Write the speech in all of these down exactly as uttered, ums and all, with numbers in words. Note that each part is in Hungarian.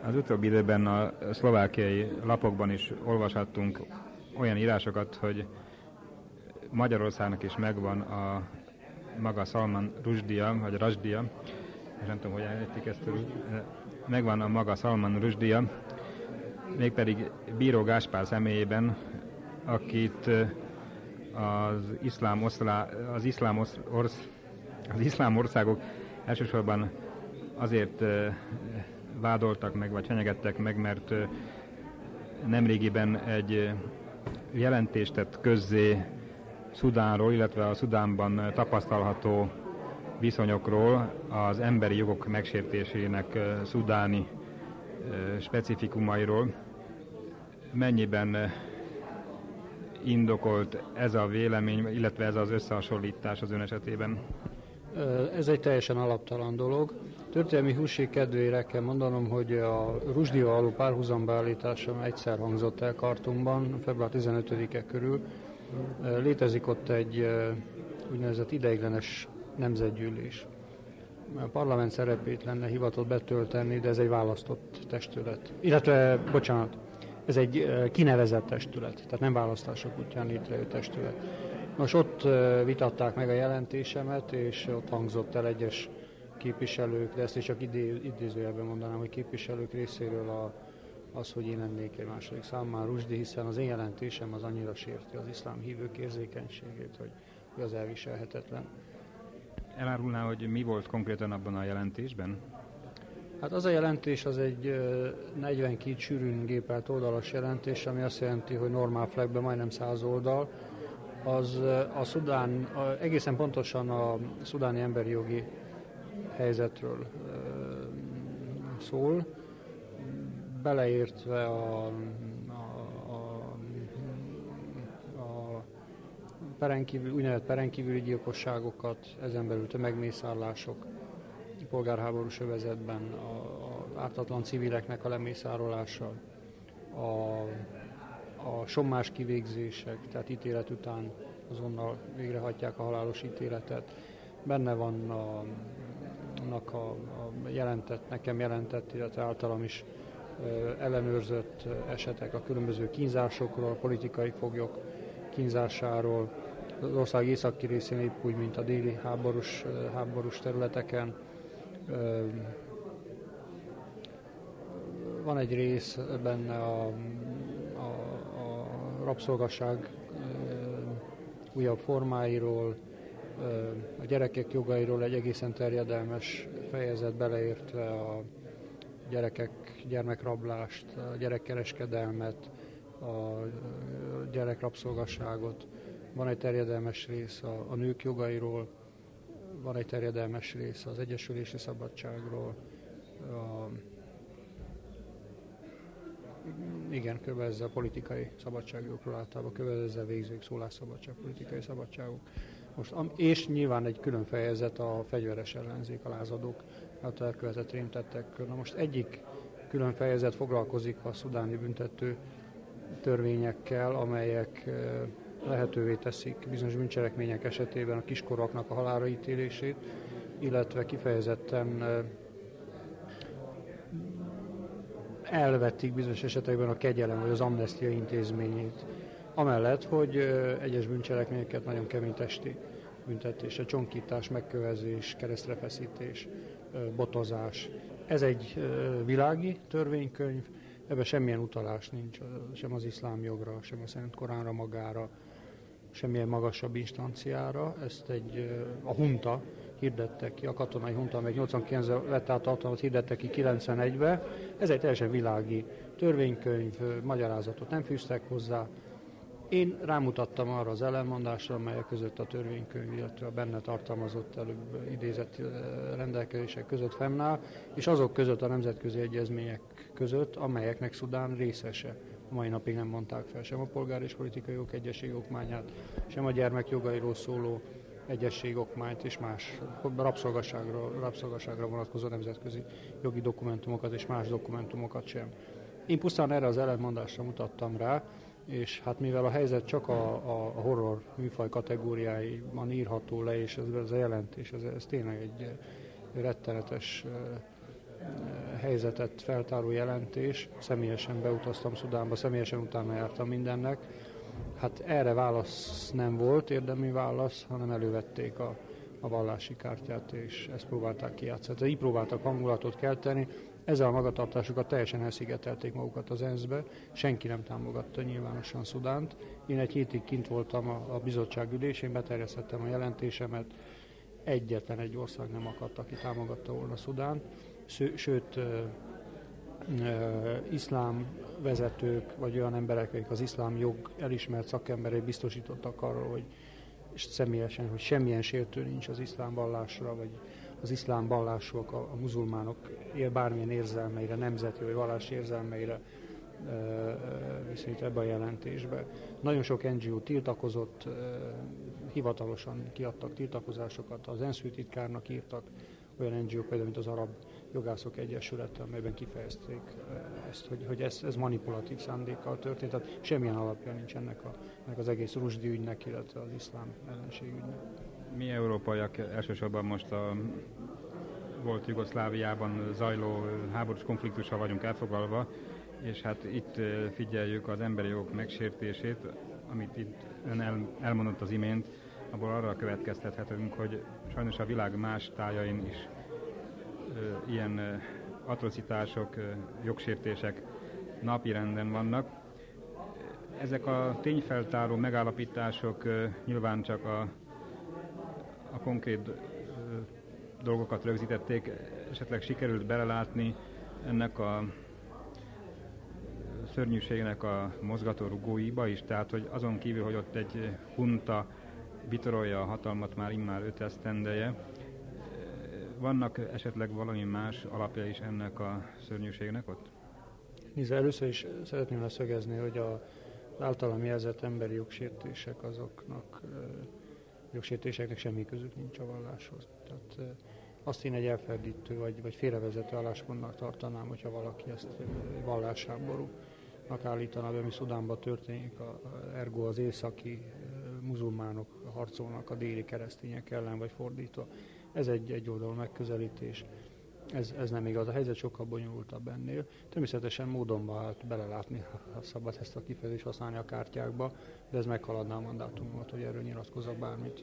Az utóbbi időben a szlovákiai lapokban is olvashattunk olyan írásokat, hogy Magyarországnak is megvan a maga Salman Rushdija, vagy Rashdija, és nem tudom, hogy elejtik ezt, megvan a maga Salman Rushdija, mégpedig Bíró Gáspár személyében, akit az iszlám, oszlá, az iszlám, orsz, az iszlám országok elsősorban azért vádoltak meg, vagy fenyegettek meg, mert nemrégiben egy jelentést tett közzé Szudánról, illetve a Szudánban tapasztalható viszonyokról, az emberi jogok megsértésének szudáni specifikumairól. Mennyiben indokolt ez a vélemény, illetve ez az összehasonlítás az ön esetében? Ez egy teljesen alaptalan dolog. Történelmi húség kedvére kell mondanom, hogy a Rushdija való párhuzambeállítása egyszer hangzott el Kartumban, február tizenötödike körül. Létezik ott egy úgynevezett ideiglenes nemzetgyűlés. A parlament szerepét lenne hivatott betölteni, de ez egy választott testület. Illetve, bocsánat, ez egy kinevezett testület, tehát nem választások útján létrejött testület. Nos, ott vitatták meg a jelentésemet, és ott hangzott el egyes képviselők, de ezt is csak idé, idézőjelben mondanám, hogy képviselők részéről a, az, hogy én lennék egy második Salman Rushdie, hiszen az én jelentésem az annyira sérti az iszlám hívők érzékenységét, hogy, hogy az elviselhetetlen. Elárulná, hogy mi volt konkrétan abban a jelentésben? Hát az a jelentés az egy negyvenkét sűrűn gépelt oldalas jelentés, ami azt jelenti, hogy normál flagben majdnem száz oldal. Az a Szudán, a, egészen pontosan a szudáni emberi jogi helyzetről szól, beleértve a, a, a, a perenkívül, úgynevezett perenkívüli gyilkosságokat, ezen belül tömegmészárlások, polgárháborús övezetben, az ártatlan civileknek a lemészárolása, a, a sommás kivégzések, tehát ítélet után azonnal végrehajtják a halálos ítéletet. Benne van a, annak a, a jelentett, nekem jelentett, illetve általam is ellenőrzött esetek a különböző kínzásokról, a politikai foglyok kínzásáról, az ország északi részén épp úgy, mint a déli háborús, háborús területeken. Van egy rész benne a, a, a rabszolgaság újabb formáiról, a gyerekek jogairól egy egészen terjedelmes fejezet, beleértve a gyerekek, gyermekrablást, a gyerekkereskedelmet, a gyerekrabszolgasságot. Van egy terjedelmes rész a, a nők jogairól, van egy terjedelmes rész az egyesülési szabadságról, a, igen, kb. Ezzel a politikai szabadságjogokról általában, kb. Ezzel végzők szólásszabadság, politikai szabadságok. Most, és nyilván egy külön fejezet a fegyveres ellenzék, a lázadók által elkövetett rémtettekről. Na most egyik külön fejezet foglalkozik a szudáni büntető törvényekkel, amelyek lehetővé teszik bizonyos bűncselekmények esetében a kiskorúaknak a halálra ítélését, illetve kifejezetten elvetik bizonyos esetekben a kegyelem vagy az amnestia intézményét. Amellett, hogy egyes bűncselekményeket nagyon kemény testi büntetése, csonkítás, megkövezés, keresztrefeszítés, botozás. Ez egy világi törvénykönyv, ebben semmilyen utalás nincs, sem az iszlám jogra, sem a Szent Koránra magára, semmilyen magasabb instanciára. Ezt egy, a hunta hirdette ki, a katonai hunta, amely nyolcvankilencben vett át hatalmat, hirdette ki kilencvenegyben. Ez egy teljesen világi törvénykönyv, magyarázatot nem fűztek hozzá. Én rámutattam arra az ellenmondásra, amelyek között a törvénykönyv, illetve a benne tartalmazott előbb idézett rendelkezések között fennáll, és azok között a nemzetközi egyezmények között, amelyeknek Szudán részese. A mai napig nem mondták fel sem a polgár és politikai jog egyesség okmányát, sem a gyermek jogairól szóló egyesség okmányt, és más rabszolgasságra, rabszolgasságra vonatkozó nemzetközi jogi dokumentumokat és más dokumentumokat sem. Én pusztán erre az ellentmondásra mutattam rá, és hát mivel a helyzet csak a, a horror műfaj kategóriáiban írható le, és ez, ez a jelentés, ez, ez tényleg egy rettenetes helyzetet feltáró jelentés. Személyesen beutaztam Szudánba, személyesen utána jártam mindennek. Hát erre válasz nem volt, érdemi válasz, hanem elővették a, a vallási kártyát, és ezt próbálták kijátszani. Tehát így próbáltak hangulatot kelteni. Ezzel a magatartásukat teljesen elszigetelték magukat az ENSZ-be, senki nem támogatta nyilvánosan Szudánt. Én egy hétig kint voltam a, a bizottság ülésén, beterjesztettem a jelentésemet, egyetlen egy ország nem akadt, aki támogatta volna Szudánt, sőt, ö, ö, iszlám vezetők, vagy olyan emberek, akik az iszlám jog elismert szakemberei biztosítottak arról, hogy és személyesen, hogy semmilyen sértő nincs az iszlám vallásra, vagy az iszlám vallások, a, a muzulmánok él bármilyen érzelmeire, nemzeti vagy vallási érzelmeire viszont ebbe a jelentésbe. Nagyon sok en gé o tiltakozott, hivatalosan kiadtak tiltakozásokat, az ENSZ főtitkárnak írtak olyan en gé o például, mint az Arab Jogászok Egyesülete, amelyben kifejezték ezt, hogy, hogy ez, ez manipulatív szándékkal történt, tehát semmilyen alapja nincs ennek, a, ennek az egész Rushdie ügynek, illetve az iszlám ellenségügynek. Mi európaiak elsősorban most a volt Jugoszláviában zajló háborús konfliktussal vagyunk elfoglalva, és hát itt figyeljük az emberi jogok megsértését, amit itt ön el, elmondott az imént, abból arra következtethetünk, hogy sajnos a világ más tájain is e, ilyen e, atrocitások, e, jogsértések napirenden vannak. Ezek a tényfeltáró megállapítások e, nyilván csak a, a konkrét e, dolgokat rögzítették, esetleg sikerült belelátni ennek a szörnyűségnek a mozgatórugóiba is, tehát hogy azon kívül, hogy ott egy hunta bitorolja a hatalmat már immár öt esztendeje, vannak esetleg valami más alapja is ennek a szörnyűségnek ott? Nézd, először is szeretném leszögezni, hogy az általam jelzett emberi jogsértések azoknak, jogsértéseknek semmi közük nincs a valláshoz. Tehát azt én egy elferdítő vagy, vagy félrevezető álláspontnak tartanám, hogyha valaki ezt vallásháborúnak állítaná be, ami Szudánban történik, a, a, ergo az északi muzulmánok harcolnak a déli keresztények ellen, vagy fordítva. Ez egy egyoldalú megközelítés. Ez, ez nem igaz. A helyzet sokkal bonyolultabb ennél. Természetesen módonban állt belelátni, ha szabad ezt a kifejezést használni a kártyákba, de ez meghaladná a mandátumomat, hogy erről nyilatkozzak bármit.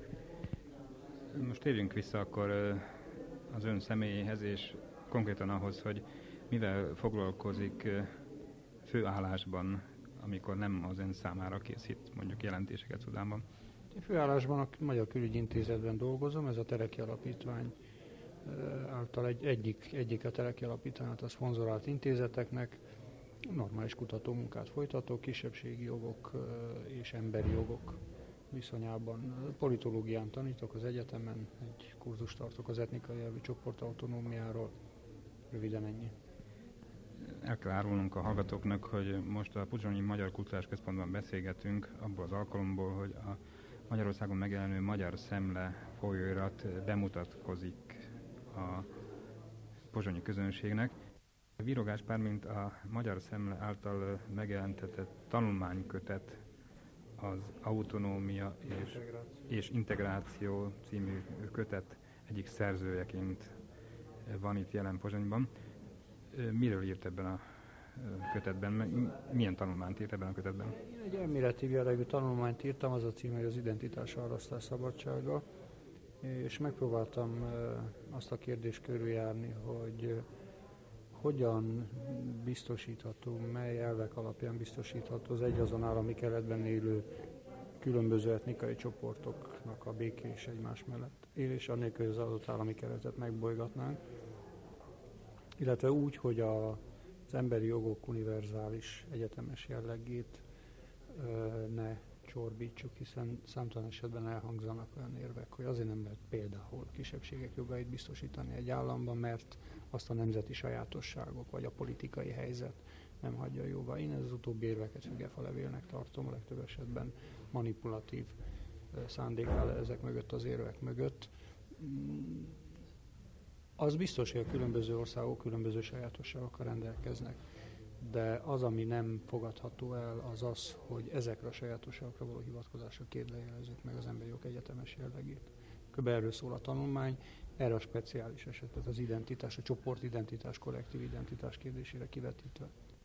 Most térjünk vissza akkor az ön személyéhez, és konkrétan ahhoz, hogy mivel foglalkozik főállásban, amikor nem az ön számára készít mondjuk jelentéseket Szudánban. Én főállásban a Magyar Külügyi Intézetben dolgozom, ez a Tereki Alapítvány által egy, egyik, egyik a Tereki Alapítvány által szponzorált intézeteknek. Normális kutatómunkát folytatok, kisebbségi jogok és emberi jogok viszonyában. Politológián tanítok az egyetemen, egy kurzust tartok az etnikai nyelvi csoport autonómiáról. Röviden ennyi. El kell árulnunk a hallgatóknak, hogy most a Pozsonyi Magyar Kulturális Központban beszélgetünk abból az alkalomból, hogy a Magyarországon megjelenő Magyar Szemle folyóirat bemutatkozik a pozsonyi közönségnek. A Bíró Gáspár, mint a Magyar Szemle által megjelentetett tanulmánykötet az Autonómia és, és Integráció című kötet egyik szerzőjeként van itt jelen Pozsonyban. Miről írt ebben a kötetben? Milyen tanulmányt írt ebben a kötetben? Én egy elméleti jellegű tanulmányt írtam, az a cím, hogy az identitás arrasztás szabadsága, és megpróbáltam azt a kérdést körüljárni, hogy hogyan biztosítható, mely elvek alapján biztosítható az egyazon állami keretben élő különböző etnikai csoportoknak a békés egymás mellett élés, annélkül, hogy az adott állami keretet megbolygatnánk, illetve úgy, hogy a, az emberi jogok univerzális egyetemes jellegét ö, ne csorbítsuk, hiszen számtalan esetben elhangzanak olyan érvek, hogy azért nem lehet például a kisebbségek jogait biztosítani egy államban, mert azt a nemzeti sajátosságok vagy a politikai helyzet nem hagyja jóvá. Én ez az utóbbi érveket fügefalevélnek tartom, a legtöbb esetben manipulatív szándék áll ezek mögött, az érvek mögött. Az biztos, hogy a különböző országok különböző sajátosságokkal rendelkeznek, de az, ami nem fogadható el, az az, hogy ezekre a sajátosságokra való hivatkozásra kérdőjelezzük meg az emberi jogok egyetemes jellegét. Kb. Erről szól a tanulmány. erre a speciális esetet, az identitás, a csoportidentitás, kollektív identitás kérdésére kivetítve.